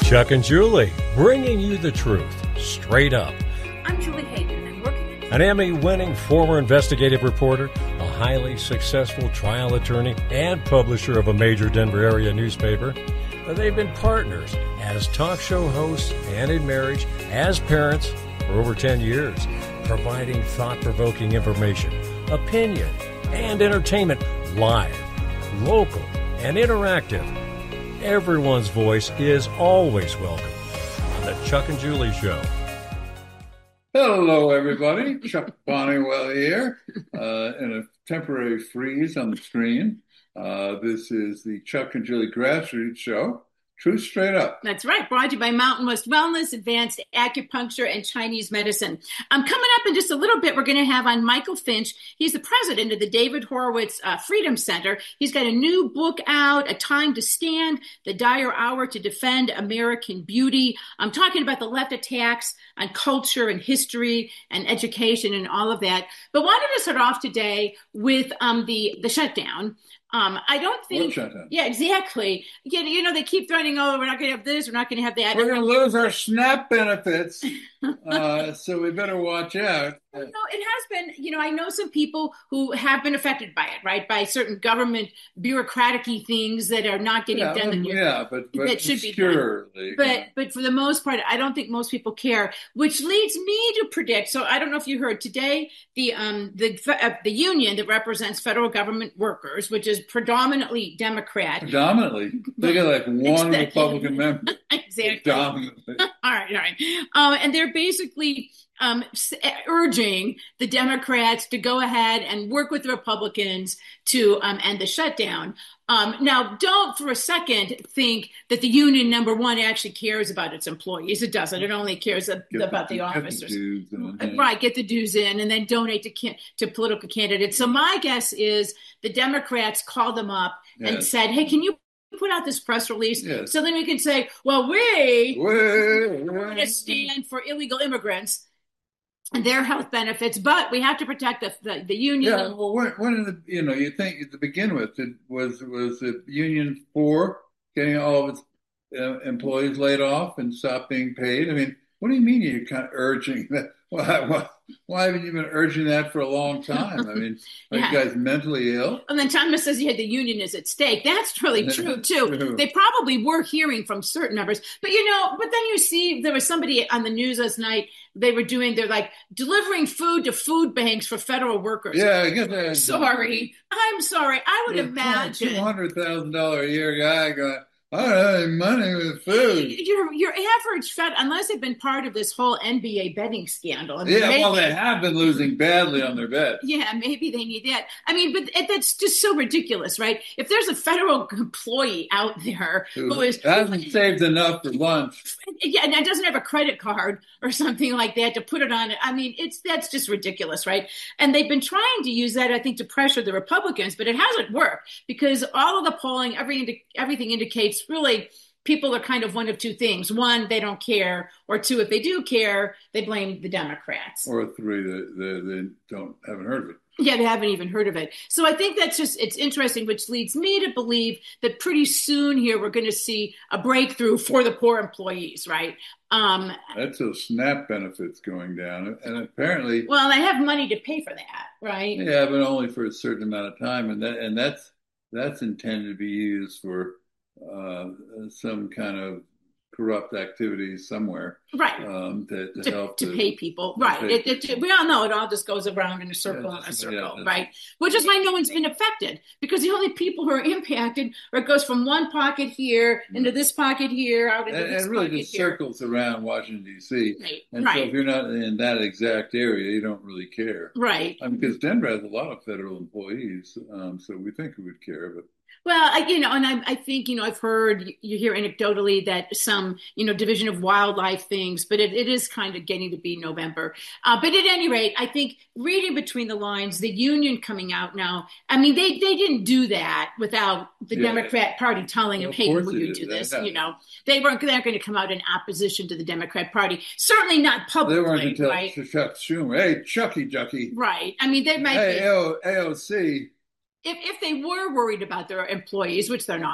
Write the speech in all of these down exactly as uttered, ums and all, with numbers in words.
Chuck and Julie, bringing you the truth, straight up. I'm Julie Hayden, and I'm working at... An Emmy-winning former investigative reporter, a highly successful trial attorney, and publisher of a major Denver area newspaper. They've been partners as talk show hosts and in marriage, as parents for over ten years, providing thought-provoking information, opinion, and entertainment live, local, and interactive. Everyone's voice is always welcome on the Chuck and Julie Show. Hello, everybody. Chuck Bonnewell here uh, in a temporary freeze on the screen. Uh, this is the Chuck and Julie Grassroots Show. Truth straight up. That's right. Brought to you by Mountain West Wellness, Advanced Acupuncture, and Chinese Medicine. Um, coming up in just a little bit, we're going to have on Michael Finch. He's the president of the David Horowitz uh, Freedom Center. He's got a new book out, A Time to Stand, The Dire Hour to Defend American Beauty. I'm talking about the left attacks on culture and history and education and all of that. But wanted to start off today with um, the, the shutdown. Um, I don't think, yeah, exactly. Yeah, you know, they keep threatening, oh, we're not going to have this, we're not going to have that. We're going to lose our SNAP benefits, uh, so we better watch out. No, it has been, you know, I know some people who have been affected by it, right? By certain government bureaucratic-y things that are not getting yeah, done. Um, yeah, but, but that should be done. But, yeah. but for the most part, I don't think most people care, which leads me to predict. So I don't know if you heard today, the um the uh, the union that represents federal government workers, which is predominantly Democrat. Predominantly? They got like one Republican member. Exactly. Predominantly. all right, all right. Um, and they're basically um, urging the Democrats to go ahead and work with the Republicans to um, end the shutdown. Um, now, don't for a second think that the union, number one, actually cares about its employees. It doesn't. It only cares a, about the, the officers. The right, get the dues in and then donate to to political candidates. So my guess is the Democrats called them up yes. and said, hey, can you put out this press release yes. so then we can say, well, we we're going to stand for illegal immigrants and their health benefits, but we have to protect the the, the union. Yeah, well, when, when the, you know, you think to begin with, it was was the union for getting all of its uh, employees laid off and stop being paid? I mean, what do you mean you're kind of urging that? Why, why, why haven't you been urging that for a long time? I mean, are yeah. you guys mentally ill? And then Thomas says, yeah, the union is at stake. That's really true, too. True. They probably were hearing from certain numbers. But, you know, but then you see there was somebody on the news last night. They were doing, they're like delivering food to food banks for federal workers. Yeah, I guess that. Sorry. I'm sorry. I would imagine. two hundred thousand dollars a year guy going, I don't have any money with food. Your your average Fed, unless they've been part of this whole N B A betting scandal. I mean, yeah, maybe, well, they have been losing badly on their bets. Yeah, maybe they need that. I mean, but that's just so ridiculous, right? If there's a federal employee out there who, who is hasn't who, saved enough for lunch, yeah, and doesn't have a credit card or something like that to put it on it. I mean, it's that's just ridiculous, right? And they've been trying to use that, I think, to pressure the Republicans, but it hasn't worked because all of the polling, every everything indicates. Really, people are kind of one of two things. One, they don't care. Or two, if they do care, they blame the Democrats. Or three, they, they, they don't haven't heard of it. Yeah, they haven't even heard of it. So I think that's just, it's interesting, which leads me to believe that pretty soon here we're going to see a breakthrough for the poor employees, right? Um, that's those SNAP benefits going down. And apparently... Well, they have money to pay for that, right? Yeah, but only for a certain amount of time. And that and that's that's intended to be used for uh, some kind of corrupt activities somewhere, right? Um, to, to, to help to to, pay people, right? Pay it, it, we all know it all just goes around in a circle yeah, and a circle, yeah, right? Which is why no one's been affected because the only people who are impacted, or it goes from one pocket here into this pocket here, out into and, this and really pocket just here. circles around Washington D C. Right. And right. so if you're not in that exact area, you don't really care, right? I mean, because Denver has a lot of federal employees, um, so we think we would care, but. Well, I, you know, and I, I think, you know, I've heard, you hear anecdotally that some, you know, Division of Wildlife things, but it, it is kind of getting to be November. Uh, but at any rate, I think reading between the lines, the union coming out now, I mean, they, they didn't do that without the yeah. Democrat Party telling them, hey, will you do this? That, you know, they weren't, they weren't going to come out in opposition to the Democrat Party. Certainly not publicly, they weren't going to tell right? Chuck Schumer, hey, Chucky Jucky. Right. I mean, they might hey, be. A O C. If if they were worried about their employees, which they're not,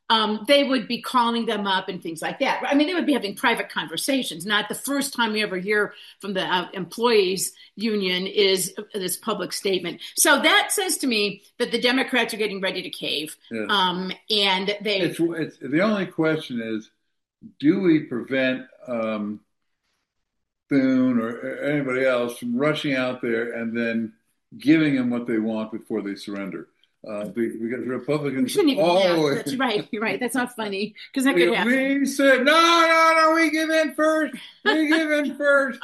um, they would be calling them up and things like that. I mean, they would be having private conversations. Not the first time we ever hear from the uh, employees union is this public statement. So that says to me that the Democrats are getting ready to cave. Yes. Um, and they. It's, it's, the only question is, do we prevent um, Thune or anybody else from rushing out there and then giving them what they want before they surrender? Uh, because Republicans always. That's right. You're right. That's not funny because that could happen. We said, no, no, no, we give in first. We give in first.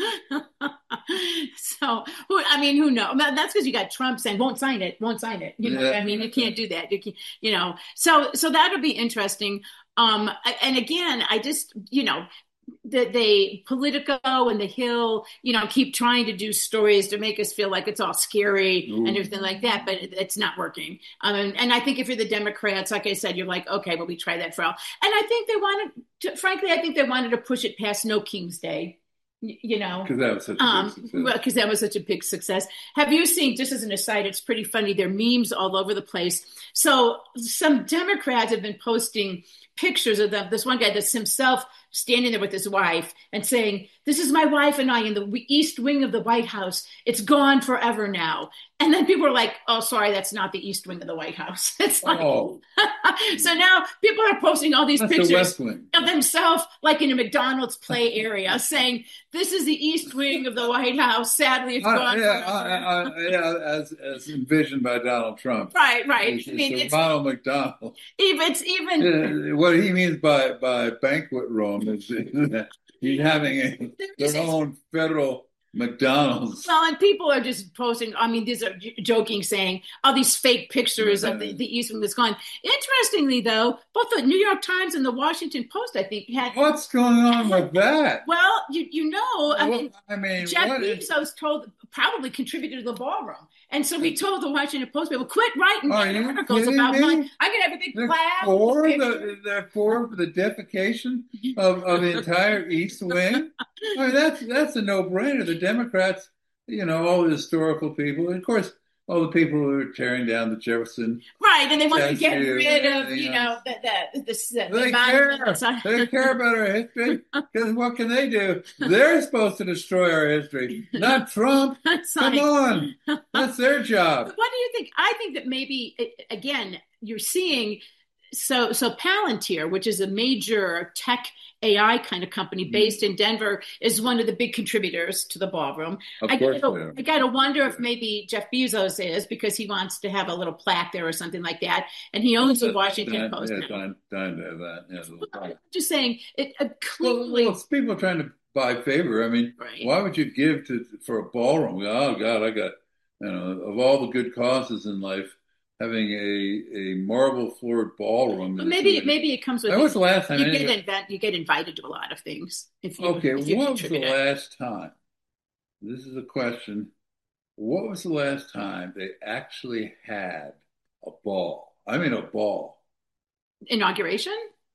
So, who, I mean, who knows? That's because you got Trump saying, won't sign it, won't sign it. You know, yeah. I mean, you can't do that. You, can, you know, so, so that'll be interesting. Um, and again, I just, you know, that they Politico and The Hill, you know, keep trying to do stories to make us feel like it's all scary Ooh. And everything like that, but it, it's not working. Um, and, and I think if you're the Democrats, like I said, you're like, okay, well, we try that for all. And I think they wanted to, frankly, I think they wanted to push it past No King's Day. You know, because that was such a big um, success. Well, because that was such a big success. Have you seen, just as an aside, it's pretty funny, there are memes all over the place. So some Democrats have been posting pictures of them. This one guy that's himself standing there with his wife and saying, this is my wife and I in the East Wing of the White House. It's gone forever now. And then people are like, oh, sorry, that's not the East Wing of the White House. It's like, oh. So now people are posting all these that's pictures of themselves like in a McDonald's play area saying, this is the East Wing of the White House. Sadly, it's uh, gone yeah, uh, uh, yeah, as, as envisioned by Donald Trump. Right, right. It's, I mean, it's, it's Ronald McDonald. Even, it's even. Uh, what he means by, by banquet room is he's having a, their own federal McDonald's. Well, and people are just posting, I mean, these are j- joking, saying all these fake pictures of the, the East Wing that's gone. Interestingly, though, both the New York Times and the Washington Post, I think, had. What's going on with that? Well, you you know, I well, mean, I mean, Jeff Bezos is... told, probably contributed to the ballroom. And so he told the Washington Post people, quit writing articles about me? money. I'm going to have a big they're plaque. For the, they're for the defecation of, of the entire East Wing. I mean, that's that's a no-brainer. The Democrats, you know, all the historical people, and of course, all the people who are tearing down the Jefferson. Right, and they want to get rid of, you know, know that the, the, the, they the care. They care about our history because what can they do? They're supposed to destroy our history, not Trump. Come on, that's their job. But what do you think? I think that maybe again you're seeing so so Palantir, which is a major tech A I kind of company based in Denver, is one of the big contributors to the ballroom. Of I course gotta, I gotta wonder if maybe Jeff Bezos is, because he wants to have a little plaque there or something like that, and he owns the Washington that, Post. Yeah, time, time to have that. Yeah, well, I'm just saying, it uh, clearly. Well, well, people are trying to buy favor. I mean, right. Why would you give to for a ballroom? Oh God, I got, you know, of all the good causes in life, having a, a marble floored ballroom. Well, maybe maybe it comes with. When was the last time you get invent, you get invited to a lot of things. If you, okay, if you what was the it. last time? This is a question. What was the last time they actually had a ball? I mean, a ball. Inauguration.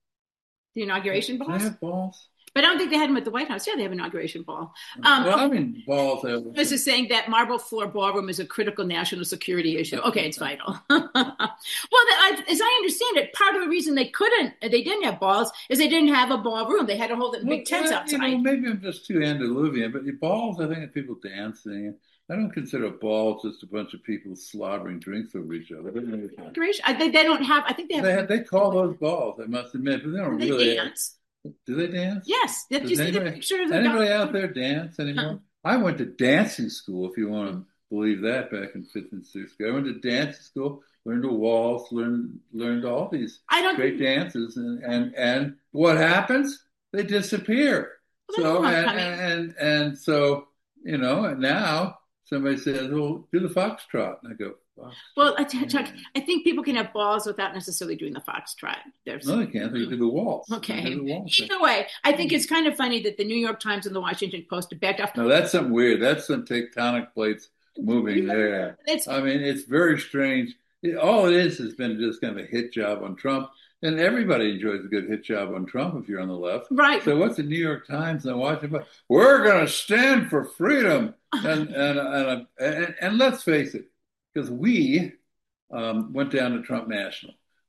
The inauguration balls. Do they have balls? But I don't think they had them at the White House. Yeah, they have an inauguration ball. Um, well, I mean, balls. Have... This is saying that marble floor ballroom is a critical national security issue. Okay, it's vital. Well, the, as I understand it, part of the reason they couldn't, they didn't have balls, is they didn't have a ballroom. They had to hold it in well, big tents yeah, outside. You know, maybe I'm just too antediluvian, but the balls, I think, are people dancing. I don't consider balls just a bunch of people slobbering drinks over each other. I think they don't have. I think they have. They, have, they call those balls. I must admit, but they don't they really dance. Do they dance? Yes. Did you see anybody, the picture of the anybody dog? out there dance anymore? Uh-huh. I went to dancing school, if you want to believe that, back in fifth and sixth grade. I went to dancing school, learned a waltz, learned learned all these I don't great think... dances, and, and and what happens? They disappear. Well, so and, and and and so you know, and now somebody says, "Well, do the foxtrot," and I go. Well, Chuck, I think people can have balls without necessarily doing the foxtrot. There's... No, they can't. They do the waltz. Okay. The waltz. Either way, I think it's kind of funny that the New York Times and the Washington Post backed off. No, that's something weird. That's some tectonic plates moving there. It's... I mean, it's very strange. It, all it is has been just kind of a hit job on Trump. And everybody enjoys a good hit job on Trump if you're on the left. Right. So what's the New York Times and the Washington Post? We're going to stand for freedom. And, and, and, and, and let's face it, because we... Um, went down to Trump National.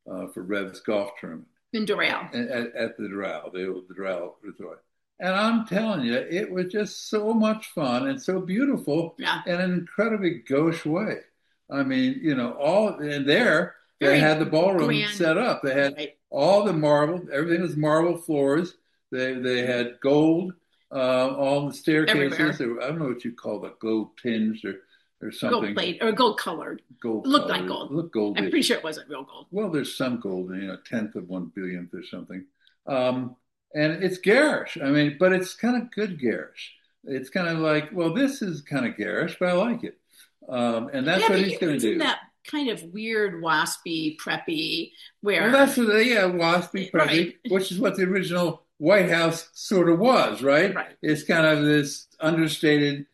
uh, for Rev's golf tournament. In Doral. At, at the Doral, the, the Doral Resort. And I'm telling you, it was just so much fun and so beautiful yeah. in an incredibly gauche way. I mean, you know, all and there Very they had the ballroom grand. set up. They had right. all the marble, everything was marble floors. They they had gold, uh, all the staircases. Were, I don't know what you call that, gold tinged or, or something. Gold plate or gold colored. Gold it looked colored. like gold. It looked gold. I'm pretty sure it wasn't real gold. Well, there's some gold, you know, tenth of one billionth or something. Um, and it's garish. I mean, but it's kind of good garish. It's kind of like, well, this is kind of garish, but I like it. Um, and that's yeah, what he's going to do. That kind of weird, waspy, preppy, where well, that's what they, yeah, waspy, preppy, right. which is what the original White House sort of was, right? Right. It's kind of this understated,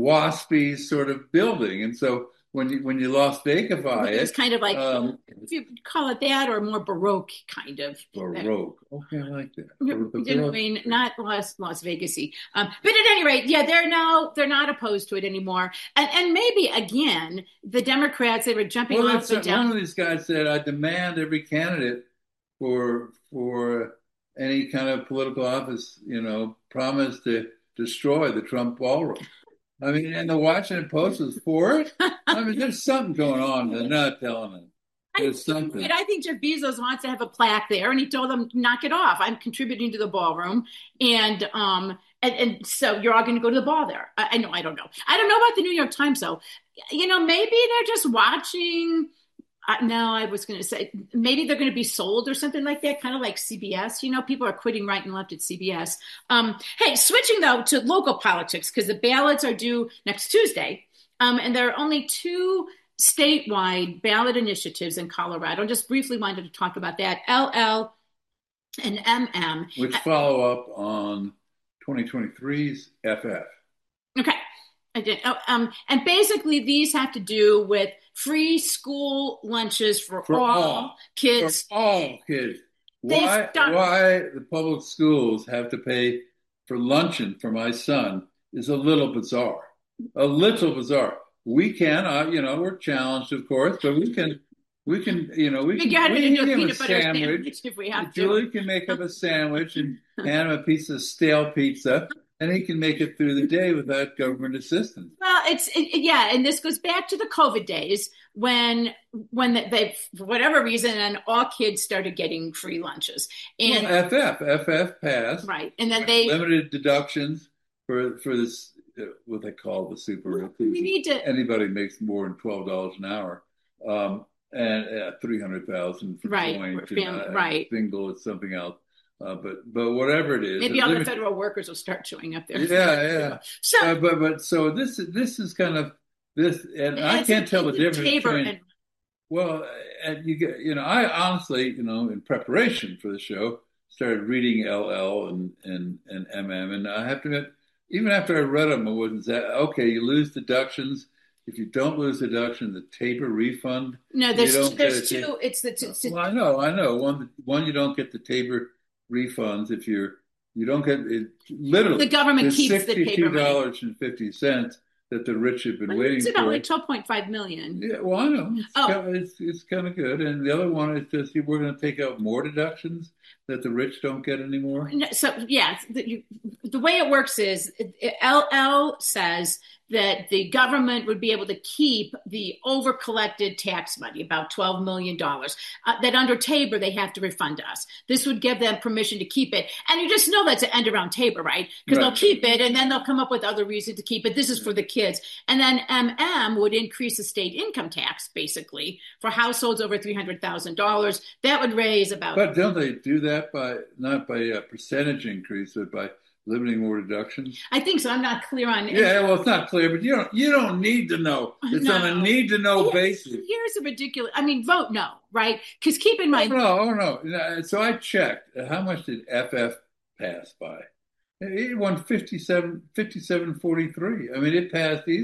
waspy sort of building, and so when you when you Las Vegas-ify it, it's kind of like um, if you call it that, or more Baroque kind of Baroque. Okay, I like that. I mean, not Las Las Vegas-y. Um, but at any rate, yeah, they're now they're not opposed to it anymore, and and maybe again the Democrats they were jumping well, up and down. One of these guys said, "I demand every candidate for for any kind of political office, you know, promise to destroy the Trump ballroom." I mean, and the Washington Post was for it. I mean, there's something going on. They're not telling them. There's I, something. I think Jeff Bezos wants to have a plaque there, and he told them, "Knock it off! I'm contributing to the ballroom, and um, and, and so you're all going to go to the ball there." I, I know, I don't know. I don't know about the New York Times, though. You know, maybe they're just watching. Uh, no, I was going to say maybe they're going to be sold or something like that, kind of like C B S. You know, people are quitting right and left at C B S. Um, hey, switching though to local politics because the ballots are due next Tuesday, um, and there are only two statewide ballot initiatives in Colorado. I just briefly wanted to talk about that. L L and M M, which follow up on twenty twenty-three's F F. Okay. I did. Oh, um, and basically, these have to do with free school lunches for, for all, all kids. For all kids. Why, start- why the public schools have to pay for luncheon for my son is a little bizarre. A little bizarre. We can, uh, you know, we're challenged, of course, but we can, we can, you know, we Figure can, we can give him a sandwich. sandwich. If we have Julie to. can make up a sandwich and hand him a piece of stale pizza. And he can make it through the day without government assistance. Well, it's it, yeah, and this goes back to the COVID days when when they, for whatever reason, and all kids started getting free lunches. And well, F F, F F passed, right, and then they limited deductions for for this uh, what they call the super rich. We need to anybody makes more than twelve dollars an hour, um, and uh, three hundred thousand for right, joint, family, and, uh, right, single, it's something else. Uh, but but whatever it is, maybe all the federal workers will start showing up there. Yeah, yeah. So, uh, but but so this this is kind of this, and I can't tell the difference between. And, well, and you get you know, I honestly, you know, in preparation for the show, started reading L L and and and M M, and I have to admit, even after I read them, I wasn't that okay. You lose deductions. If you don't lose deduction, the Tabor refund. No, there's there's two. It's the. It's, well, I know, I know. One one you don't get the Tabor refunds if you're you don't get it literally the government keeps the sixty-two dollars and fifty cents that the rich have been well, waiting it's about for. like twelve point five million. Yeah, well, I know. It's, oh. kind of, it's, it's kind of good. And the other one is just we're going to take out more deductions that the rich don't get anymore. So yeah, the, you, the way it works is L L says that the government would be able to keep the over-collected tax money, about twelve million dollars, uh, that under Tabor they have to refund us. This would give them permission to keep it. And you just know that's an end around Tabor, right? Because right. they'll keep it and then they'll come up with other reasons to keep it. This is for the kids. And then M M would increase the state income tax, basically, for households over three hundred thousand dollars. That would raise about... But don't they do that by, not by a percentage increase, but by limiting more deductions? I think so. I'm not clear on it. Yeah, well, it's not clear, but you don't you don't need to know. It's no. on a need to know basis. Here's a ridiculous. I mean, vote no, right? Because keep in mind. Oh, no, oh no. So I checked. How much did F F pass by? It won fifty-seven, fifty-seven forty-three. I mean, it passed easily.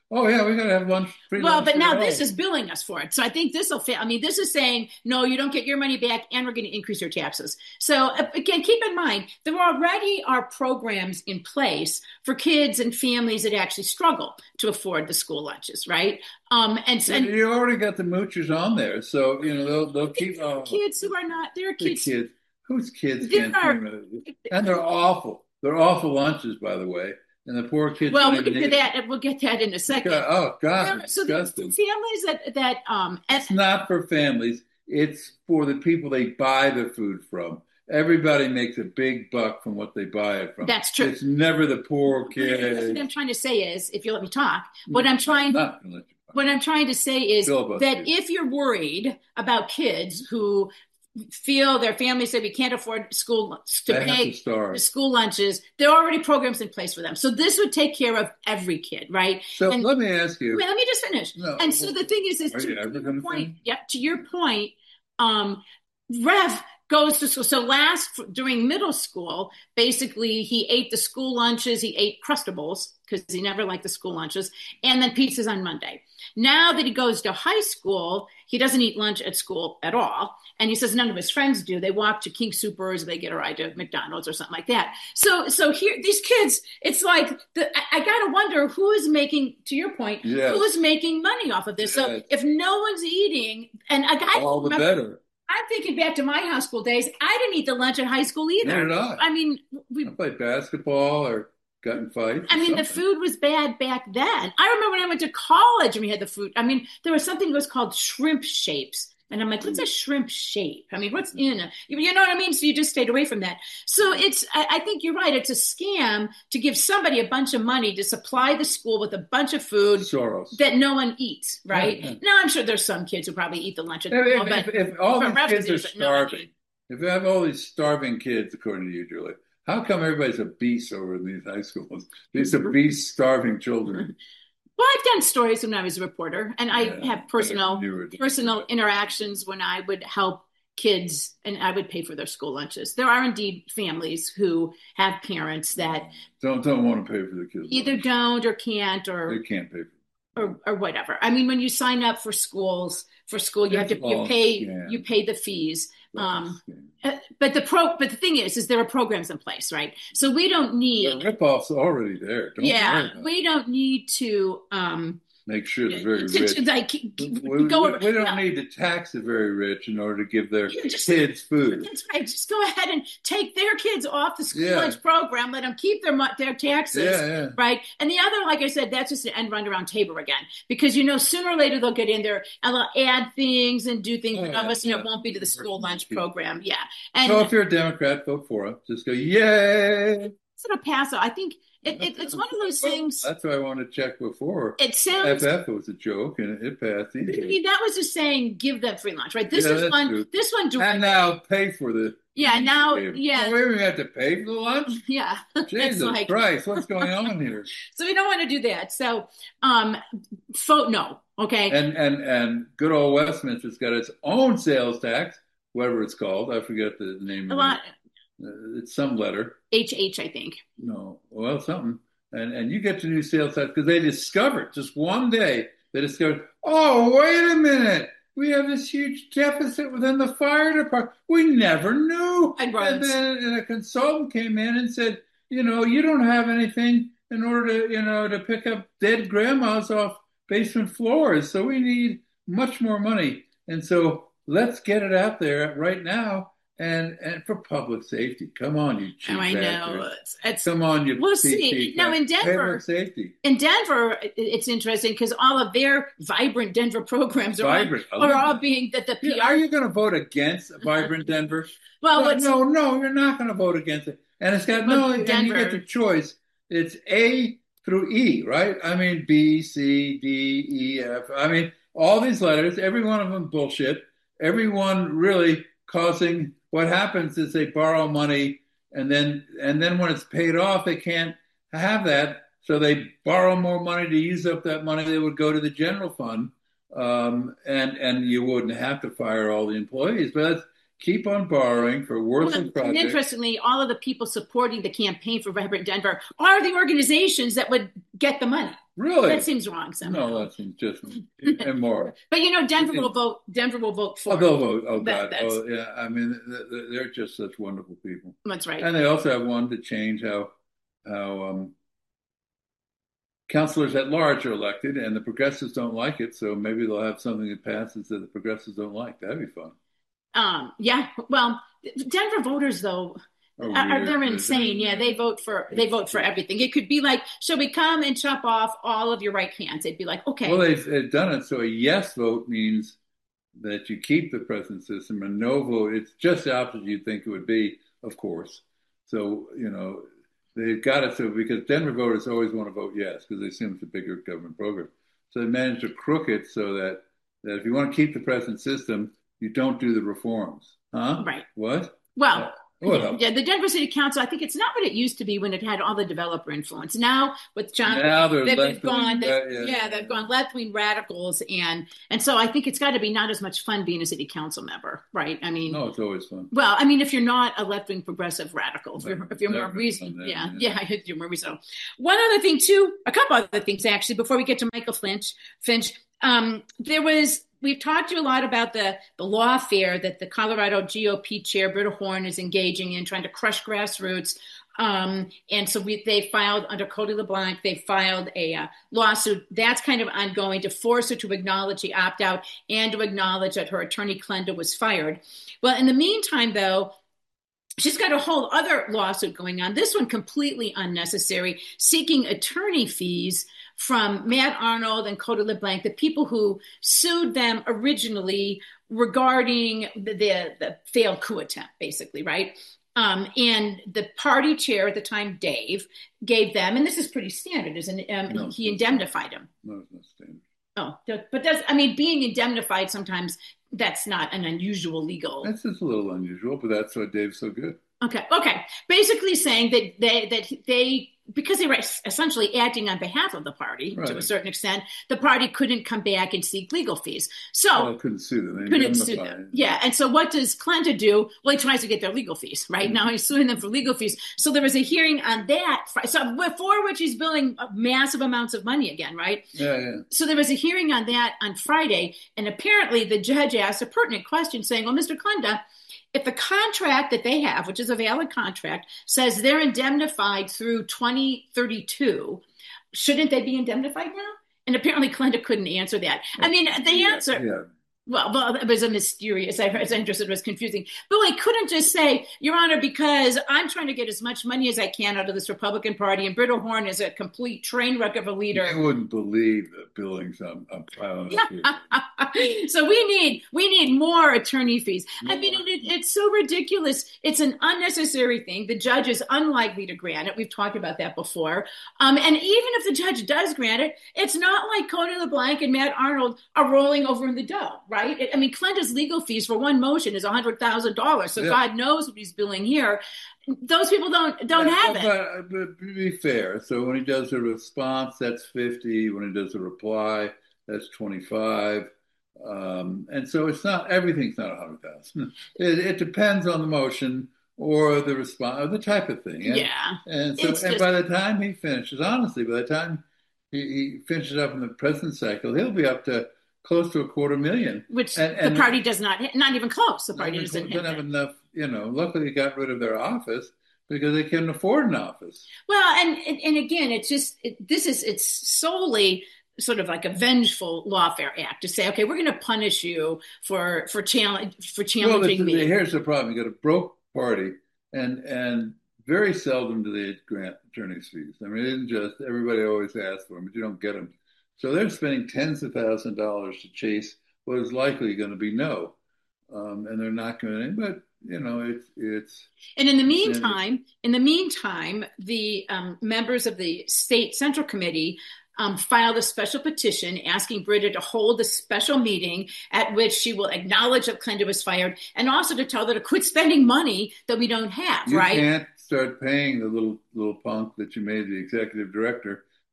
Oh yeah, we got to have lunch. Free Well, lunch but now all. this is billing us for it. So I think this will fit. I mean, this is saying, no, you don't get your money back and we're going to increase your taxes. So again, keep in mind, there already are programs in place for kids and families that actually struggle to afford the school lunches, right? Um, and, and you already got the moochers on there. So, you know, they'll, they'll keep. There are uh, kids who are not, there are the kids. kids. Whose kids There can't are- pay? And they're awful. They're awful lunches, by the way. And the poor kids. Well, don't we'll even get to eat. that. and We'll get to that in a second. Oh God, There- it's so the disgusting. families that, that, um, It's not for families. It's for the people they buy the food from. Everybody makes a big buck from what they buy it from. That's true. It's never the poor what kid. I'm trying to say is, if you let me talk, what I'm trying Not gonna let you buy. what I'm trying to say is Filibuster. that if you're worried about kids who feel their family said we can't afford school to They have pay to starve. the school lunches, there are already programs in place for them. So this would take care of every kid, right? So and, let me ask you. Wait, let me just finish. No, and so well, the thing is, is are to, you ever to gonna your point, finish? yep, to your point, um, Rev goes to school. So last during middle school, basically he ate the school lunches, he ate Crustables because he never liked the school lunches, and then pizzas on Monday. Now that he goes to high school, he doesn't eat lunch at school at all. And he says none of his friends do. They walk to King Soopers, they get a ride to McDonald's or something like that. So, so here, these kids, it's like the, I, I got to wonder who is making, to your point, Yes. who is making money off of this. So Yes. if no one's eating, and I got all the better. I'm thinking back to my high school days. I didn't eat the lunch at high school either. Neither did I. I mean, we I played basketball or got in fights. I or mean, the something. food was bad back then. I remember when I went to college and we had the food. I mean, there was something that was called shrimp shapes. And I'm like, what's a shrimp shape? I mean, what's in a, you know what I mean? So you just stayed away from that. So it's, I, I think you're right. It's a scam to give somebody a bunch of money to supply the school with a bunch of food Soros. that no one eats, right? Yeah, yeah. Now, I'm sure there's some kids who probably eat the lunch at If, school, if, but if, if all for these rest kids of are the years, no one starving, eats. if you have all these starving kids, according to you, Julie, how come everybody's obese over in these high schools? These obese, starving children. Well, I've done stories when I was a reporter, and I Yeah, have personal you were- personal interactions when I would help kids and I would pay for their school lunches. There are indeed families who have parents that Don't don't want to pay for the kids. either lunch. don't or can't They or can't pay for. or, or whatever. I mean, when you sign up for schools for school, you have to It's you all pay scam. you pay the fees. Um, Yeah. uh, but the pro but the thing is, is there are programs in place, right? So we don't need. The ripoff's already there. Don't worry Yeah, about it. we don't need to um Make sure the very to- rich. to, like We, go we- over- we don't yeah. need to tax the very rich in order to give their Yeah, just- kids food. That's right. Just go ahead and take their kids off the school Yeah. lunch program. Let them keep their mo- their taxes, Yeah, yeah. right? And the other, like I said, that's just an end run around Tabor again, because you know sooner or later they'll get in there and they'll add things and do things. Oh, and all of a sudden yeah. it won't be to the school lunch Yeah. program. Yeah, and So if you're a Democrat, vote for it. Just go, yay! it's a pass. I think it, it, it's one of those things. That's why I wanted to check before. It sounds. F F was a joke, and it passed I easily. mean, that was just saying give them free lunch, right? This Yeah, is that's one. true. This one. And now pay for the. Yeah. Now. Oh, Yeah. we even have to pay for the lunch? Yeah. It's Jesus like- Christ, what's going on here? So we don't want to do that. So, um, vote no. Okay. And and and good old Westminster's got its own sales tax, whatever it's called. I forget the name a of lot. it. Uh, It's some letter. H H, I think. No, well, something. And and you get to new sales tax because they discovered just one day they discovered. Oh, wait a minute. We have this huge deficit within the fire department. We never knew. And And roads. then and a consultant came in and said, you know, you don't have anything in order to, you know, to pick up dead grandmas off basement floors. So we need much more money. And so let's get it out there right now. And and for public safety. Come on, you cheap Oh, I know. bastards. It's, it's Come on, you We'll cheap, see. cheap Now, in bastards. Denver- Public safety. in Denver. it- It's interesting because all of their vibrant Denver programs are all, Vibrant. I are love all that. being that the P Yeah, Are R. you going to vote against Vibrant Denver? Well, no, what's no, no, you're not going to vote against it. And it's got Well, no, and you Denver- get the choice. It's A through E, right? I mean, B, C, D, E, F. I mean, all these letters, every one of them bullshit. Every one really causing, what happens is they borrow money and then, and then when it's paid off, they can't have that. So they borrow more money to use up that money that would go to the general fund. Um, and, and you wouldn't have to fire all the employees, but that's, keep on borrowing for worthless Well, and projects. interestingly, all of the people supporting the campaign for Vibrant Denver are the organizations that would get the money. Really? That seems wrong somehow. No, that seems just immoral. But you know, Denver will vote. Denver will vote for. Oh, they'll vote. Oh, that, God. Oh, yeah. I mean, they're just such wonderful people. That's right. And they also have wanted to change how how um, councilors at large are elected, and the progressives don't like it. So maybe they'll have something that passes that the progressives don't like. That'd be fun. Um. Yeah. Well, Denver voters, though. Oh, are, they're insane. Yeah, they vote for they vote for everything. It could be like, shall we come and chop off all of your right hands? They'd be like, okay. Well, they've, they've done it. So a yes vote means that you keep the present system, and no vote, it's just the opposite you'd think it would be, of course. So, you know, they've got it so because Denver voters always want to vote yes because they assume it's a bigger government program. So they managed to crook it so that, that if you want to keep the present system, you don't do the reforms. Huh? Right. What? Well, uh, Well, yeah, the Denver City Council, I think it's not what it used to be when it had all the developer influence. Now with John, now they're they've, they've gone, they, yeah, yeah. yeah, they've gone left-wing radicals, and and so I think it's got to be not as much fun being a city council member, right? I mean, no, it's always fun. Well, I mean, if you're not a left-wing progressive radical, if you're, if you're more yeah, reasonable, yeah, yeah, yeah, you're more reasonable. One other thing too, a couple other things actually, before we get to Michael Finch, Finch, um, there was. We've talked to you a lot about the, the lawfare that the Colorado G O P chair, Britta Horn, is engaging in, trying to crush grassroots. Um, and so we, they filed under Cody LeBlanc, they filed a uh, lawsuit that's kind of ongoing to force her to acknowledge the opt-out and to acknowledge that her attorney Klenda was fired. Well, in the meantime, though, she's got a whole other lawsuit going on, this one completely unnecessary, seeking attorney fees from Matt Arnold and Cody LeBlanc, the people who sued them originally regarding the, the, the failed coup attempt, basically, right? Um, and the party chair at the time, Dave, gave them, and this is pretty standard, isn't it? Um, no, he indemnified him. No, it's not standard. Oh, but does I mean being indemnified sometimes that's not an unusual legal. That's just a little unusual, but that's why Dave's so good. Okay, okay. Basically saying that they that they because they were essentially acting on behalf of the party right. to a certain extent, the party couldn't come back and seek legal fees. So well, couldn't sue them. They couldn't sue them. Yeah. And so what does Klenda do? Well, he tries to get their legal fees, right? Mm-hmm. Now he's suing them for legal fees. So there was a hearing on that. So for which he's billing massive amounts of money again, right? Yeah, yeah. So there was a hearing on that on Friday. And apparently the judge asked a pertinent question saying, well, Mister Klenda, if the contract that they have, which is a valid contract, says they're indemnified through twenty thirty-two, shouldn't they be indemnified now? And apparently Klenda couldn't answer that. I mean, the yeah, answer... Yeah. Well, well, it was a mysterious, I was interested, it was confusing. But he couldn't just say, Your Honor, because I'm trying to get as much money as I can out of this Republican Party, and Britta Horn is a complete train wreck of a leader. I wouldn't believe the billings I'm, I'm piling up here. So we need we need more attorney fees. More. I mean, it, it's so ridiculous. It's an unnecessary thing. The judge is unlikely to grant it. We've talked about that before. Um, and even if the judge does grant it, it's not like Cody LeBlanc and Matt Arnold are rolling over in the dough. Right? I mean, Klenda's legal fees for one motion is one hundred thousand dollars. So yeah. God knows what he's billing here. Those people don't don't yeah, have but, it. But, but be fair. So when he does a response, that's fifty. When he does a reply, that's twenty-five. Um, and so it's not, everything's not one hundred thousand. It, it depends on the motion or the response, or the type of thing. And, yeah. And so, and just, by the time he finishes, honestly, by the time he, he finishes up in the president's cycle, he'll be up to close to a quarter million. Which and, and the party does not, not even close. The party doesn't don't have enough, you know, luckily they got rid of their office because they couldn't afford an office. Well, and and again, it's just, it, this is, it's solely sort of like a vengeful lawfare act to say, okay, we're going to punish you for, for, challenge, for challenging well, the, me. The, here's the problem. You got a broke party and, and very seldom do they grant attorney's fees. I mean, it isn't just, everybody always asks for them, but you don't get them. So they're spending tens of thousands of dollars to chase what is likely going to be no, um, and they're not going to. But you know, it's it's. And in the meantime, in the meantime, the um, members of the state central committee um, filed a special petition asking Britta to hold a special meeting at which she will acknowledge that Klenda was fired, and also to tell her to quit spending money that we don't have. You right? can't start paying the little little punk that you made the executive director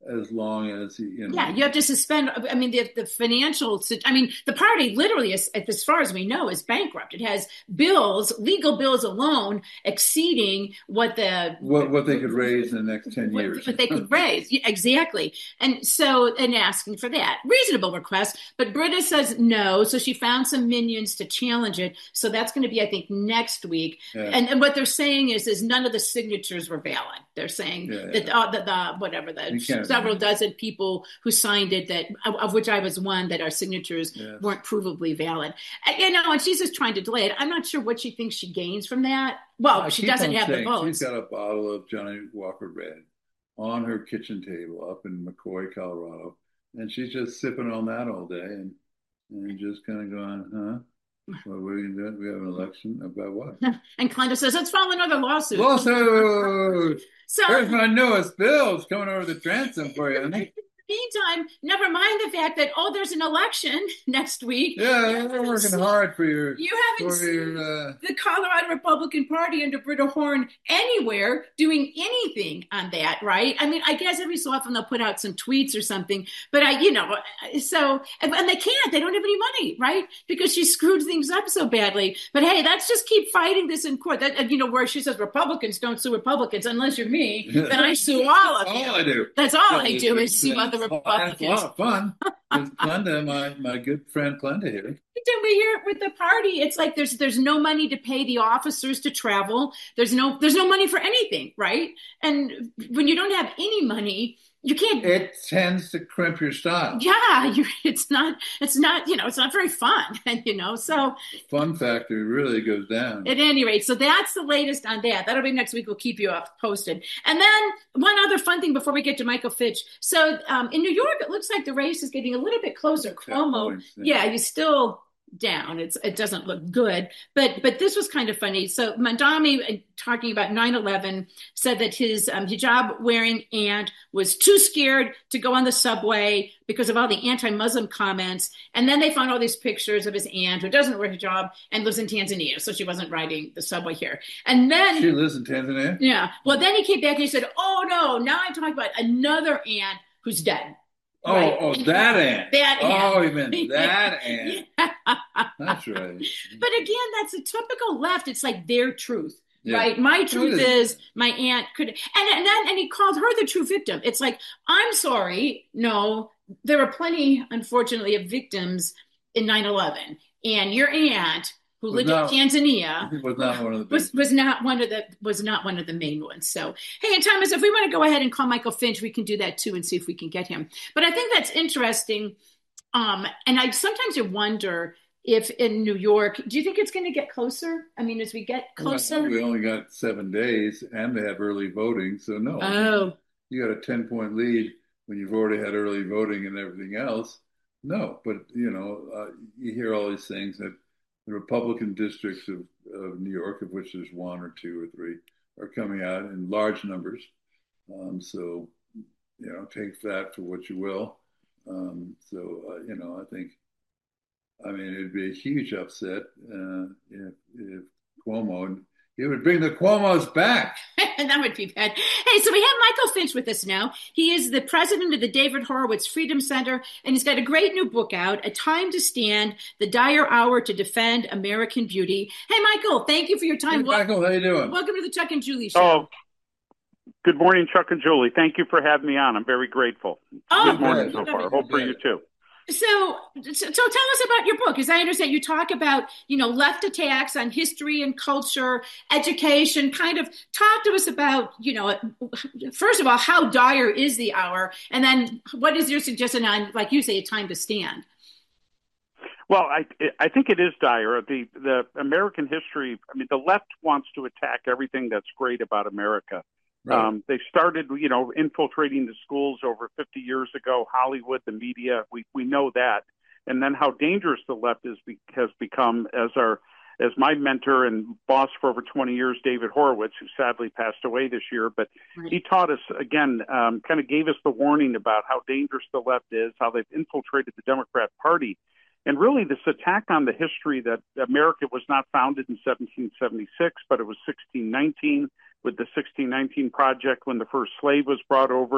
as long as you know. Yeah, you have to suspend. I mean, the the financial. I mean, the party literally, is, as far as we know, is bankrupt. It has bills, legal bills alone, exceeding what the what what they could raise in the next ten what, years. What they could raise, yeah, exactly. And so, and asking for that reasonable request. But Britta says no, so she found some minions to challenge it. So that's going to be, I think, next week. Yeah. And, and what they're saying is, is none of the signatures were valid. They're saying yeah, that yeah. Uh, the, the whatever the several dozen people who signed it, that of which I was one, that our signatures yes. weren't provably valid. You know, and she's just trying to delay it. I'm not sure what she thinks she gains from that. Well, I she doesn't have the votes. She's got a bottle of Johnny Walker Red on her kitchen table up in McCoy, Colorado, and she's just sipping on that all day and and just kind of going, huh? What are we doing? We have an election about what? And Glenda says, let's file another lawsuit. Lawsuit! So, here's my newest bill. It's coming over the transom for you, honey. Meantime, never mind the fact that, oh, there's an election next week. Yeah, they're working so hard for your. You haven't seen your, uh... the Colorado Republican Party under Britta Horn anywhere doing anything on that, right? I mean, I guess every so often they'll put out some tweets or something, but I, you know, so, and, and they can't, they don't have any money, right? Because she screwed things up so badly. But hey, let's just keep fighting this in court. That, you know, where she says Republicans don't sue Republicans, unless you're me, then I sue all of you. All I do. That's all I do is sue other Republicans. That's a lot of fun. Glenda, my, my good friend Glenda here. Did we hear it with the party? It's like there's there's no money to pay the officers to travel. There's no there's no money for anything, right? And when you don't have any money, you can't. It tends to crimp your style. Yeah, you, it's not. It's not. You know, it's not very fun. And you know, so the fun factor really goes down. At any rate, so that's the latest on that. That'll be next week. We'll keep you up posted. And then one other fun thing before we get to Michael Finch. So um, in New York, it looks like the race is getting a little bit closer. Cuomo, points, yeah. yeah, you still. Down. It's it doesn't look good, but but this was kind of funny. So Mamdani, talking about nine eleven, said that his um, hijab wearing aunt was too scared to go on the subway because of all the anti-Muslim comments. And then they found all these pictures of his aunt who doesn't wear hijab and lives in Tanzania, so she wasn't riding the subway here. And then she lives in Tanzania. Yeah. Well, then he came back and he said, "Oh no, now I'm talking about another aunt who's dead." Oh, right. oh, that ant. That ant. Oh, you meant that ant. Yeah. That's right. But again, that's a typical left. It's like their truth, yeah. right? My truth is my aunt could, and, and then, and he called her the true victim. It's like, I'm sorry. No, there were plenty, unfortunately, of victims in nine eleven, and your aunt, who lived not, in Tanzania, was not one of the was, was not one of the was not one of the main ones. So, hey, and Thomas, if we want to go ahead and call Michael Finch, we can do that too and see if we can get him. But I think that's interesting. Um, and I sometimes you wonder if in New York, do you think it's going to get closer? I mean, as we get closer, well, we only got seven days, and they have early voting, so no. Oh, you got a ten point lead when you've already had early voting and everything else. No, but you know, uh, you hear all these things that. The Republican districts of, of New York, of which there's one or two or three, are coming out in large numbers. Um, so, you know, take that for what you will. Um, so, uh, you know, I think, I mean, it'd be a huge upset uh, if, if Cuomo, it would bring the Cuomos back. That would be bad. Hey, so we have Michael Finch with us now. He is the president of the David Horowitz Freedom Center, and he's got a great new book out, A Time to Stand, The Dire Hour to Defend American Beauty. Hey, Michael, thank you for your time. Hey, Michael, how you doing? Welcome to the Chuck and Julie Show. Oh, good morning, Chuck and Julie. Thank you for having me on. I'm very grateful. Oh, good morning so far. Hope for you, too. So, so tell us about your book, because I understand you talk about, you know, left attacks on history and culture, education. Kind of talk to us about, you know, first of all, how dire is the hour, and then what is your suggestion on, like you say, a time to stand? Well, I I think it is dire. The the American history. I mean, the left wants to attack everything that's great about America. Right. Um, they started, you know, infiltrating the schools over fifty years ago, Hollywood, the media, we, we know that. And then how dangerous the left is, be, has become, as our, as my mentor and boss for over twenty years, David Horowitz, who sadly passed away this year, but right. he taught us, again, um, kind of gave us the warning about how dangerous the left is, how they've infiltrated the Democrat Party. And really this attack on the history that America was not founded in seventeen seventy-six, but it was sixteen nineteen. With the sixteen nineteen Project when the first slave was brought over,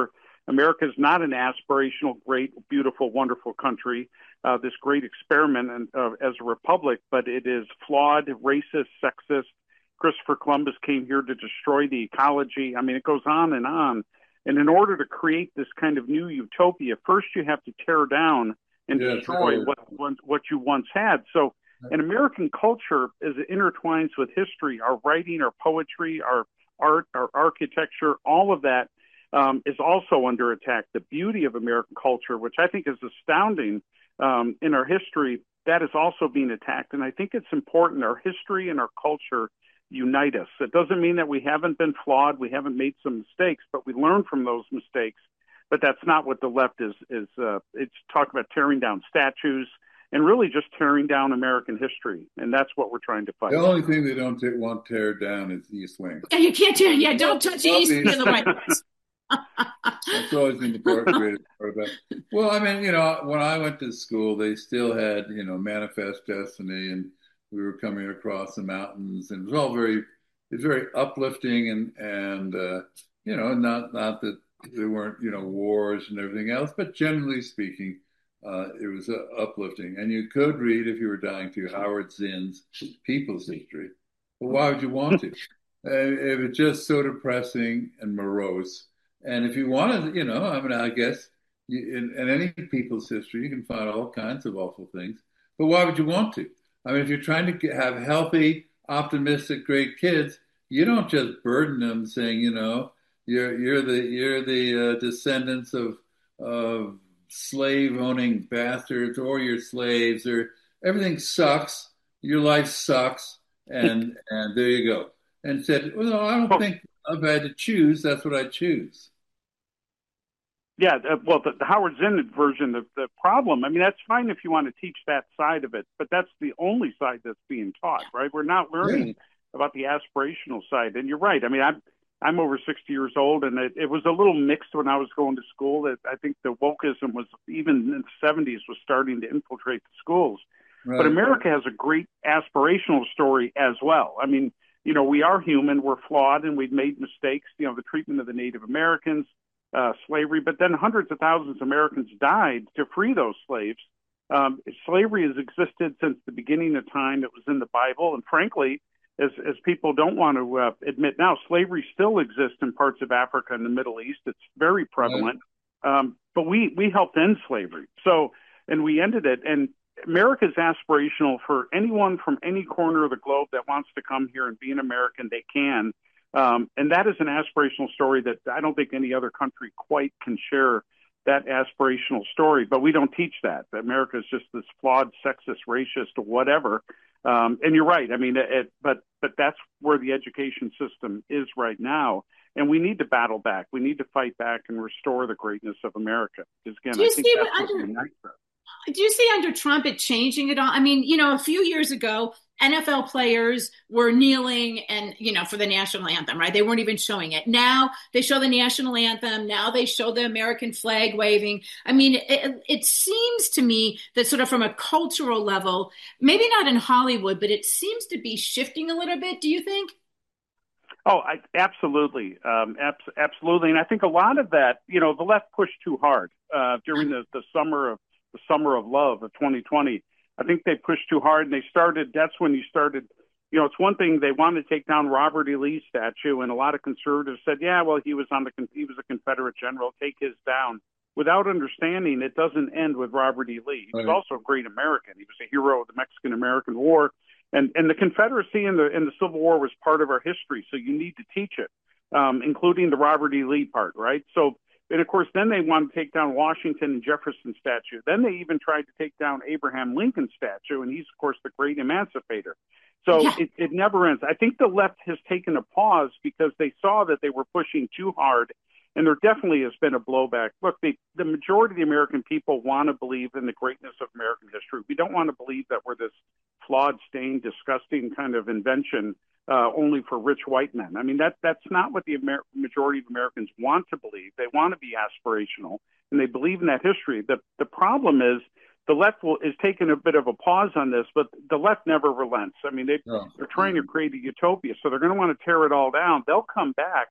America is not an aspirational, great, beautiful, wonderful country, uh, this great experiment in, uh, as a republic, but it is flawed, racist, sexist. Christopher Columbus came here to destroy the ecology. I mean, it goes on and on. And in order to create this kind of new utopia, first you have to tear down and yeah, destroy what, what you once had. So an American culture, as it intertwines with history, our writing, our poetry, our art, our architecture, all of that um, is also under attack. The beauty of American culture, which I think is astounding um, in our history, that is also being attacked. And I think it's important. Our history and our culture unite us. It doesn't mean that we haven't been flawed, we haven't made some mistakes, but we learn from those mistakes. But that's not what the left is. Is uh, it's talk about tearing down statues and really just tearing down American history, and that's what we're trying to fight. The only thing they don't t- want to tear down is the East Wing. Yeah, you can't tear. Yeah, don't touch the East Wing of the White House. That's always been the part, greatest part about it. Well, I mean, you know, when I went to school, they still had, you know, Manifest Destiny, and we were coming across the mountains, and it was all very, it was very uplifting, and and uh, you know, not not that there weren't, you know, wars and everything else, but generally speaking, uh, it was uh, uplifting. And you could read, if you were dying to, Howard Zinn's People's History. But why would you want to? uh, if it's just so depressing and morose. And if you wanted, you know, I mean, I guess you, in, in any people's history, you can find all kinds of awful things. But why would you want to? I mean, if you're trying to get, have healthy, optimistic, great kids, you don't just burden them saying, you know, you're you're the you're the uh, descendants of of slave owning bastards, or you're slaves, or everything sucks. Your life sucks, and and there you go. And said, well, no, I don't think if I had to choose, that's what I choose. Yeah, uh, well, the, the Howard Zinn version, the, the problem, I mean, that's fine if you want to teach that side of it, but that's the only side that's being taught, right? We're not learning yeah. about the aspirational side. And you're right. I mean, I'm, I'm over sixty years old, and it, it was a little mixed when I was going to school. It, I think the wokeism was, even in the seventies, was starting to infiltrate the schools. Right. But America has a great aspirational story as well. I mean, you know, we are human, we're flawed, and we've made mistakes, you know, the treatment of the Native Americans, Uh, slavery, but then hundreds of thousands of Americans died to free those slaves. Um, slavery has existed since the beginning of time. It was in the Bible, and frankly, as as people don't want to uh, admit now, slavery still exists in parts of Africa and the Middle East. It's very prevalent, um, but we we helped end slavery. So, and we ended it. And America is aspirational for anyone from any corner of the globe that wants to come here and be an American. They can. Um, and that is an aspirational story that I don't think any other country quite can share that aspirational story. But we don't teach that. America is just this flawed, sexist, racist, whatever. Um, and you're right. I mean, it, it, but but that's where the education system is right now. And we need to battle back. We need to fight back and restore the greatness of America. Because again, I think that's what unites us. Do you see under Trump it changing at all? I mean, you know, a few years ago, N F L players were kneeling and, you know, for the national anthem, right? They weren't even showing it. Now they show the national anthem. Now they show the American flag waving. I mean, it, it seems to me that sort of from a cultural level, maybe not in Hollywood, but it seems to be shifting a little bit. Do you think? Oh, I, absolutely. Um, abs- absolutely. And I think a lot of that, you know, the left pushed too hard uh, during the, the summer of the summer of love of twenty twenty. I think they pushed too hard, and they started, that's when you started, you know, it's one thing, they wanted to take down Robert E. Lee's statue, and a lot of conservatives said, yeah, well, he was on the, he was a Confederate general, take his down, without understanding it doesn't end with Robert E. Lee. He was Right. also a great American. He was a hero of the Mexican-American War, and, and the Confederacy and the, and the Civil War was part of our history, so you need to teach it, um, including the Robert E. Lee part, right? So, and of course, then they wanted to take down Washington and Jefferson statue. Then they even tried to take down Abraham Lincoln statue, and he's, of course, the great emancipator. So Yeah. it, it never ends. I think the left has taken a pause because they saw that they were pushing too hard, and there definitely has been a blowback. Look, they, the majority of the American people want to believe in the greatness of American history. We don't want to believe that we're this flawed, stained, disgusting kind of invention Uh, only for rich white men. I mean, that that's not what the Amer- majority of Americans want to believe. They want to be aspirational, and they believe in that history. The the problem is the left will, is taking a bit of a pause on this, but the left never relents. I mean, they, No. they're trying to create a utopia, so they're going to want to tear it all down. They'll come back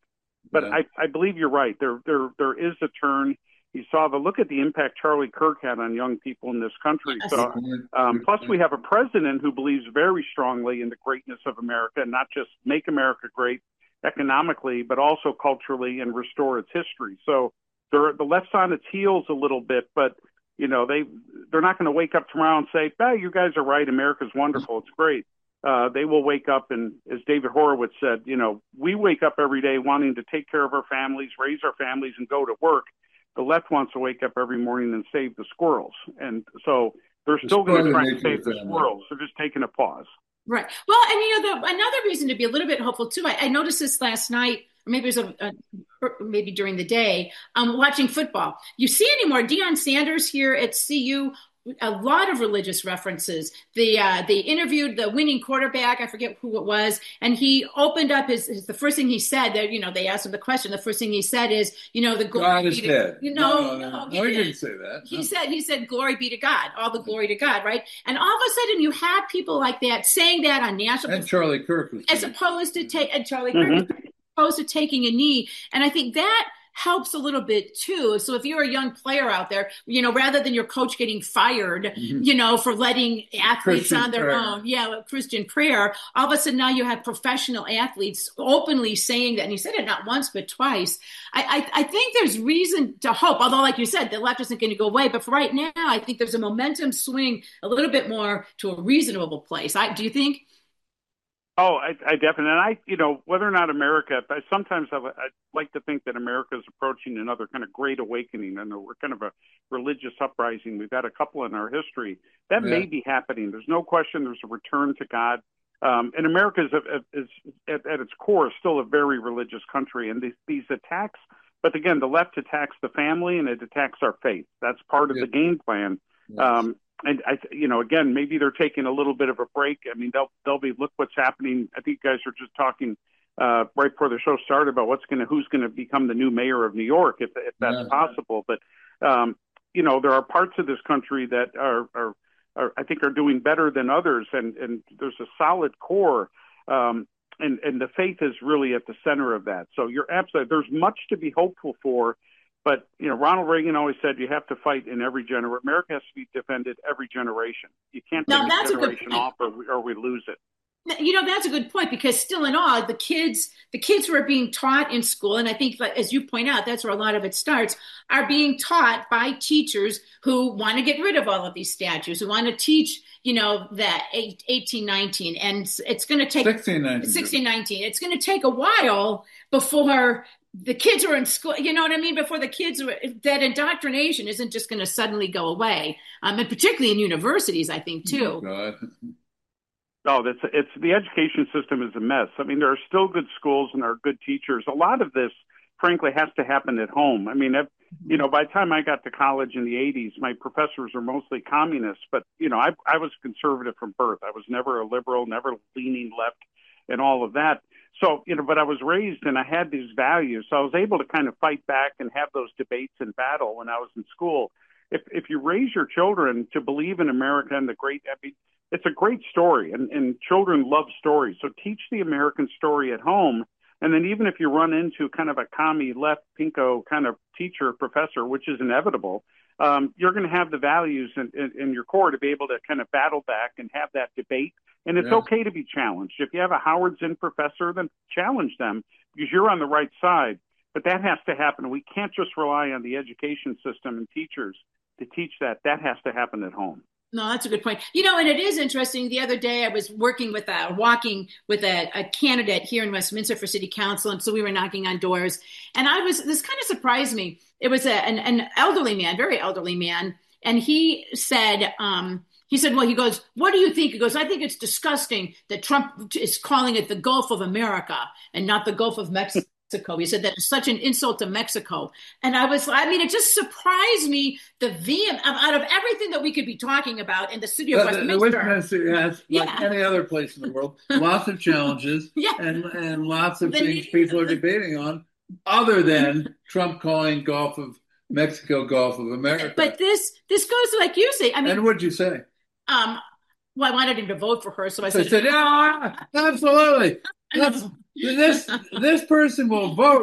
But yeah. I, I believe you're right. There, there, there is a turn. You saw the look at the impact Charlie Kirk had on young people in this country. Yes. So, um, plus we have a president who believes very strongly in the greatness of America, and not just make America great economically, but also culturally and restore its history. So they're, the left's on its heels a little bit, but you know, they, they're not going to wake up tomorrow and say, "Ah, you guys are right. America's wonderful. It's great." Uh, they will wake up, and as David Horowitz said, you know, we wake up every day wanting to take care of our families, raise our families, and go to work. The left wants to wake up every morning and save the squirrels. And so they're still going to try to save the squirrels. They're just taking a pause. Right. Well, and you know, the, another reason to be a little bit hopeful too, I, I noticed this last night, or maybe it was a, a, maybe during the day, um, watching football. You see anymore, Deion Sanders here at C U, a lot of religious references. The uh, they interviewed the winning quarterback, I forget who it was, and he opened up his, his the first thing he said. That you know they asked him the question. The first thing he said is, you know, the God is dead. You know, no, no, no, no, he, no, he didn't say that. He no. said he said glory be to God, all the glory to God, right? And all of a sudden you have people like that saying that on national, and Charlie Kirk was as opposed to take and Charlie mm-hmm. Kirk opposed to taking a knee, and I think that helps a little bit too. So if you're a young player out there, you know, rather than your coach getting fired, mm-hmm. you know, for letting athletes Christian on their prayer. own, yeah, Christian prayer, all of a sudden now you have professional athletes openly saying that. And he said it not once, but twice. I, I, I think there's reason to hope, although like you said, the left isn't going to go away. But for right now, I think there's a momentum swing a little bit more to a reasonable place. I, do you think? Oh, I, I definitely, and I, you know, whether or not America, I, sometimes I, I like to think that America is approaching another kind of great awakening, and we're kind of a religious uprising. We've had a couple in our history. That yeah. may be happening. There's no question there's a return to God. Um, and America is, is, is at, at its core, still a very religious country. And these, these attacks, but again, the left attacks the family and it attacks our faith. That's part of yeah. the game plan. Yeah. Um, And I, you know, again, maybe they're taking a little bit of a break. I mean, they'll they'll be look what's happening. I think you guys were just talking uh, right before the show started about what's going to who's going to become the new mayor of New York, if if that's yeah. possible. But um, you know, there are parts of this country that are, are are I think are doing better than others, and and there's a solid core. Um, and and the faith is really at the center of that. So you're absolutely there's much to be hopeful for. But, you know, Ronald Reagan always said you have to fight in every generation. America has to be defended every generation. You can't take a generation off or we, or we lose it. You know, that's a good point, because still in all, the kids, the kids who are being taught in school, and I think, as you point out, that's where a lot of it starts, are being taught by teachers who want to get rid of all of these statues, who want to teach, you know, that eighteen nineteen, and it's going to take sixteen nineteen. sixteen nineteen. It's going to take a while before the kids are in school, you know what I mean? Before the kids, are, that indoctrination isn't just going to suddenly go away. Um, and particularly in universities, I think, too. Oh, oh, that's it's the education system is a mess. I mean, there are still good schools and there are good teachers. A lot of this, frankly, has to happen at home. I mean, I've, you know, by the time I got to college in the eighties, my professors were mostly communists. But, you know, I, I was conservative from birth. I was never a liberal, never leaning left and all of that. So, you know, but I was raised and I had these values. So I was able to kind of fight back and have those debates and battle when I was in school. If if you raise your children to believe in America and the great, I mean, it's a great story, and, and children love stories. So teach the American story at home. And then even if you run into kind of a commie left pinko kind of teacher, professor, which is inevitable, um, you're going to have the values in, in, in your core to be able to kind of battle back and have that debate. And it's yeah. okay to be challenged. If you have a Howard Zinn professor, then challenge them because you're on the right side. But that has to happen. We can't just rely on the education system and teachers to teach that. That has to happen at home. No, that's a good point. You know, and it is interesting. The other day I was working with a, walking with a, a candidate here in Westminster for city council. And so we were knocking on doors. And I was, this kind of surprised me. It was a, an, an elderly man, very elderly man. And he said, um, He said, well, he goes, what do you think? He goes, I think it's disgusting that Trump is calling it the Gulf of America and not the Gulf of Mexico. He said that is such an insult to Mexico. And I was, I mean, it just surprised me, the vehement, out of everything that we could be talking about in the city of yeah, Westminster. The Westminster has, yeah. like any other place in the world, lots of challenges yeah. and, and lots of the, things people are debating on other than Trump calling Gulf of Mexico, Gulf of America. But this, this goes like you say. I mean, and what'd you say? Um, well, I wanted him to vote for her, so I so said, I said, yeah, absolutely. That's, this this person will vote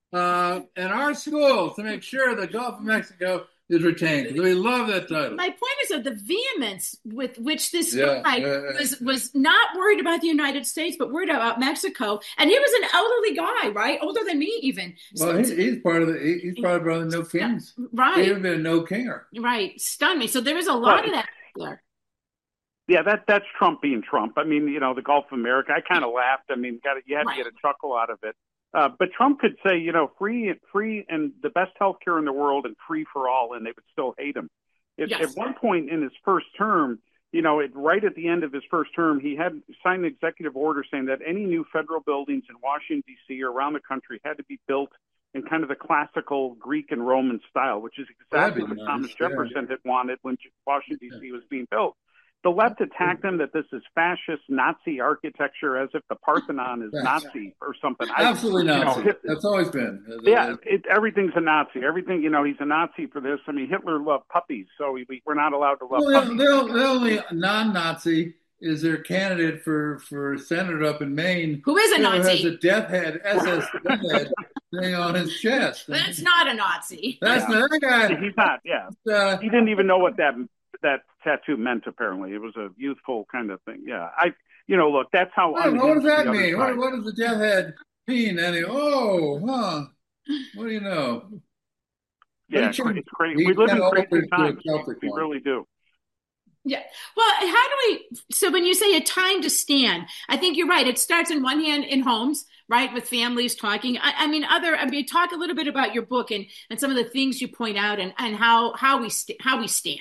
uh, in our schools to make sure the Gulf of Mexico is retained. We love that title. My point is of the vehemence with which this Yeah, guy yeah, yeah. was was not worried about the United States, but worried about Mexico. And he was an elderly guy, right? Older than me, even. Well, So- he's, he's part of the he- he's part of the No Kings. Right. He'd have been a no kinger. Right. Stunned me. So there is a lot Right. of that there. Yeah, that that's Trump being Trump. I mean, you know, the Gulf of America. I kind of laughed. I mean, got you had Right. to get a chuckle out of it. Uh, but Trump could say, you know, free, free, and the best health care in the world, and free for all, and they would still hate him. It, Yes. At one point in his first term, you know, it, right at the end of his first term, he had signed an executive order saying that any new federal buildings in Washington, D C or around the country had to be built in kind of the classical Greek and Roman style, which is exactly That'd what be Thomas nice, yeah. Jefferson had wanted when Washington, D C was being built. The left attacked him that this is fascist Nazi architecture, as if the Parthenon is Nazi or something. I- Absolutely you know, Nazi. Hit- That's always been. yeah, it, everything's a Nazi. Everything, you know, he's a Nazi for this. I mean, Hitler loved puppies, so we, we, we're not allowed to love Well, puppies. the, the only non-Nazi is their candidate for, for senator up in Maine, Who is a who has Nazi? a death head, S S death head thing on his chest. That's not a Nazi. That's Yeah. not that guy. He's not, yeah. Uh, He didn't even know what that that tattoo meant. Apparently, it was a youthful kind of thing. Yeah, I, you know, look, that's how. what, what does unhinged that the other mean? side- What, what does the death head mean? Any? Oh, huh? What do you know? Yeah, He changed- it's crazy. he We live in kinda crazy altered to a times. Celtic We one. really do. Yeah. Well, how do we? So when you say a time to stand, I think you're right. It starts in one hand in homes, right, with families talking. I, I mean, other. I mean, talk a little bit about your book and, and some of the things you point out and, and how how we st- how we stand.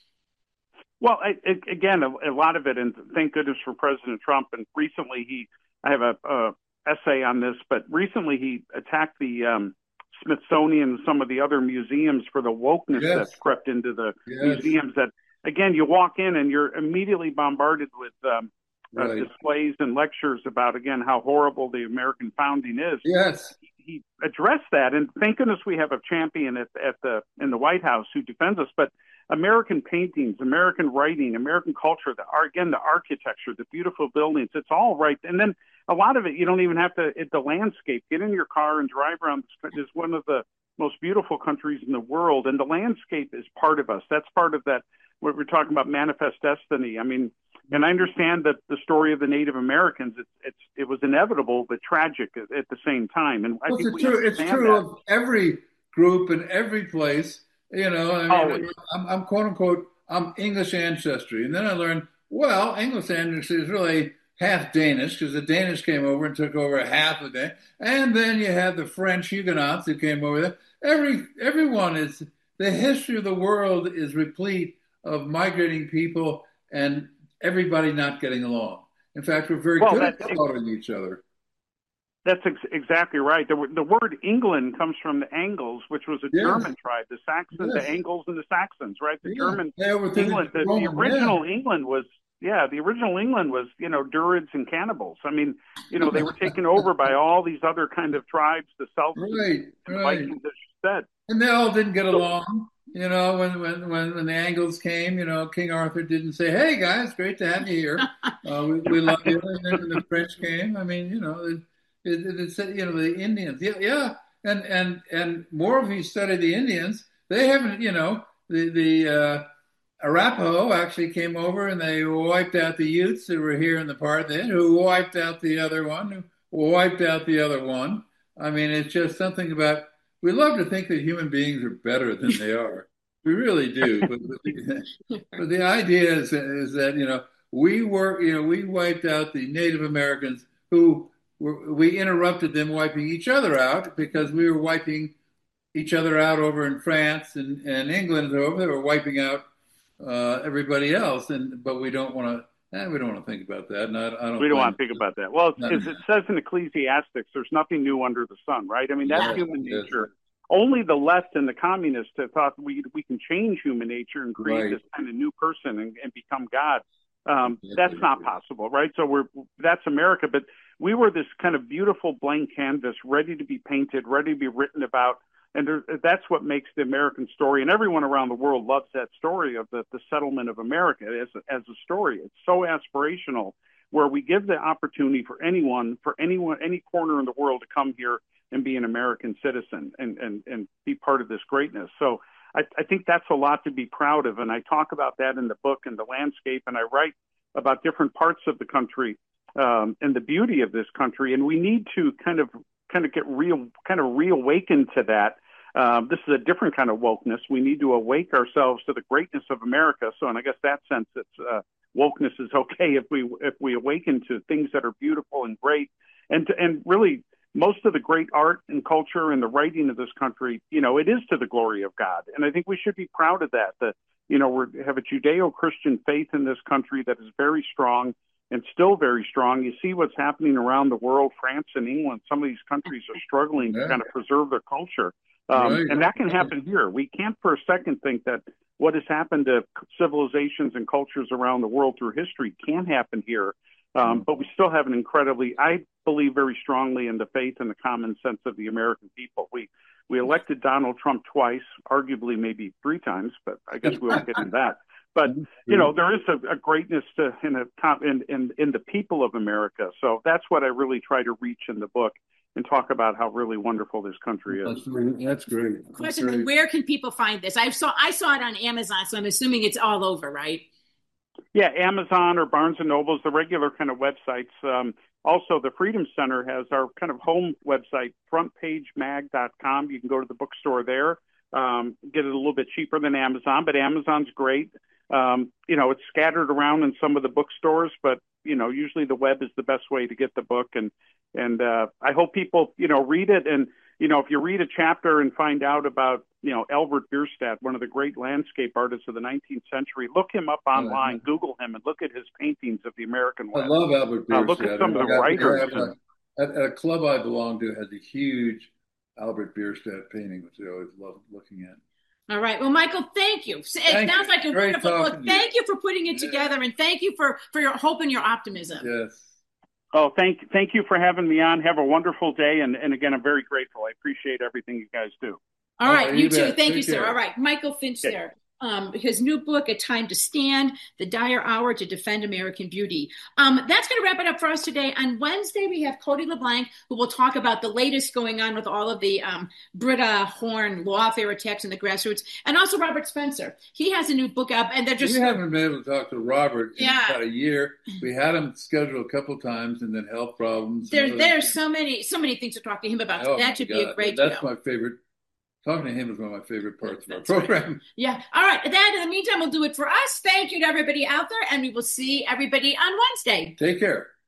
Well, I, I, again, a, a lot of it, and thank goodness for President Trump. And recently, he, I have a, a essay on this, but recently he attacked the um, Smithsonian and some of the other museums for the wokeness Yes. that's crept into the Yes. museums. That again, you walk in and you're immediately bombarded with um, uh, Right. displays and lectures about again how horrible the American founding is. Yes. He addressed that, and thank goodness we have a champion at, at the in the White House who defends us. But American paintings, American writing, American culture, the art, again, the architecture, the beautiful buildings, it's all right. And then a lot of it, you don't even have to, it, the landscape, get in your car and drive around. This is one of the most beautiful countries in the world. And the landscape is part of us. That's part of that, what we're talking about, manifest destiny. I mean, and I understand that the story of the Native Americans, it's, it's it was inevitable, but tragic at, at the same time. And I Well, think it's we true. It's understand true that. of every group in every place. You know, I mean, Always. I'm, I'm quote unquote, I'm English ancestry. And then I learned, well, English ancestry is really half Danish because the Danish came over and took over half of it. And then you have the French Huguenots who came over there. Every, everyone is, the history of the world is replete of migrating people and everybody not getting along. In fact, we're very Well, good at that's- slaughtering each other. That's ex- exactly right. The, the word England comes from the Angles, which was a Yes. German tribe, the Saxons, Yes. the Angles, and the Saxons, right? The Yeah. German They overthrew England, the, the Roman, original yeah. England was, yeah, the original England was, you know, Druids and cannibals. I mean, you know, they were taken over by all these other kind of tribes, the Celts Right, and the right. Vikings, as you said. And they all didn't get along. You know, when, when, when, when the Angles came, you know, King Arthur didn't say, hey, guys, great to have you here. Uh, we, we love you. And then when the French came, I mean, you know, it, it, it's, you know, the Indians. Yeah, yeah. And, and, and more if you study the Indians, they haven't, you know, the, the uh, Arapaho actually came over and they wiped out the Utes who were here in the part then, who wiped out the other one, who wiped out the other one. I mean, it's just something about, we love to think that human beings are better than they are. We really do. But, but, but the idea is, is that, you know, we were, you know, we wiped out the Native Americans who were, we interrupted them wiping each other out because we were wiping each other out over in France and, and England over there were wiping out uh, everybody else. And, but we don't want to, eh, we don't want to think about that. And I, I don't We don't blame want to think about that. Well, No. as it says in Ecclesiastics, there's nothing new under the sun, right? I mean, that's Yes, human yes. nature. Only the left and the communists have thought we we can change human nature and create Right. this kind of new person and, and become God. Um, Exactly. that's not possible, right? So we're that's America, but we were this kind of beautiful blank canvas, ready to be painted, ready to be written about, and there, that's what makes the American story. And everyone around the world loves that story of the, the settlement of America as a, as a story. It's so aspirational, where we give the opportunity for anyone, for anyone, any corner in the world to come here, and be an American citizen and, and, and be part of this greatness. So I, I think that's a lot to be proud of. And I talk about that in the book and the landscape, and I write about different parts of the country um, and the beauty of this country. And we need to kind of kind of get real, kind of reawaken to that. Um, this is a different kind of wokeness. We need to awake ourselves to the greatness of America. So in I guess that sense, it's uh, wokeness is okay if we if we awaken to things that are beautiful and great, and to, and really most of the great art and culture and the writing of this country, you know, it is to the glory of God, and I think we should be proud of that. That you know we have a Judeo-Christian faith in this country that is very strong and still very strong. You see what's happening around the world. France and England, some of these countries are struggling yeah. to kind of preserve their culture. Um, right. And that can happen here. We can't for a second think that what has happened to civilizations and cultures around the world through history can happen here. Um, but we still have an incredibly, I believe very strongly in the faith and the common sense of the American people. We we elected Donald Trump twice, arguably maybe three times, but I guess we won't get into that. But, you know, there is a, a greatness to in, a, in, in, in the people of America. So that's what I really try to reach in the book and talk about how really wonderful this country is. That's great. That's great. That's Question, great. Where can people find this? I saw I saw it on Amazon, so I'm assuming it's all over, right? Yeah, Amazon or Barnes and Nobles, the regular kind of websites. Um, also, the Freedom Center has our kind of home website, front page mag dot com. You can go to the bookstore there, um, get it a little bit cheaper than Amazon, but Amazon's great. Um, you know, it's scattered around in some of the bookstores, but you know, usually the web is the best way to get the book. And, and, uh, I hope people, you know, read it. And, you know, if you read a chapter and find out about, you know, Albert Bierstadt, one of the great landscape artists of the nineteenth century, look him up online, oh, Google him, and look at his paintings of the American West. I love Albert Bierstadt. Uh, look at some of the writers. And, at, at a club I belong to has a huge Albert Bierstadt painting, which I always love looking at. All right. Well, Michael, thank you. It thank sounds you. like a Great wonderful book. Thank you for putting it yeah. together, and thank you for, for your hope and your optimism. Yes. Oh, thank thank you for having me on. Have a wonderful day. And, and again, I'm very grateful. I appreciate everything you guys do. All right. Oh, you, you too. bet. Thank Take you, care. sir. All right. Michael Finch Okay. there. Um, his new book, A Time to Stand, The Dire Hour to Defend American Beauty. Um, that's going to wrap it up for us today. On Wednesday, we have Cody LeBlanc, who will talk about the latest going on with all of the um, Britta Horn lawfare attacks in the grassroots, and also Robert Spencer. He has a new book up, and they're just... We haven't been able to talk to Robert in Yeah. about a year. We had him scheduled a couple times, and then health problems. There, there's so many so many things to talk to him about. Oh, that should my be a God. great That's deal. my favorite. Talking to him is one of my favorite parts That's of our right. program. Yeah. All right. That, in the meantime, we'll do it for us. Thank you to everybody out there, and we will see everybody on Wednesday. Take care.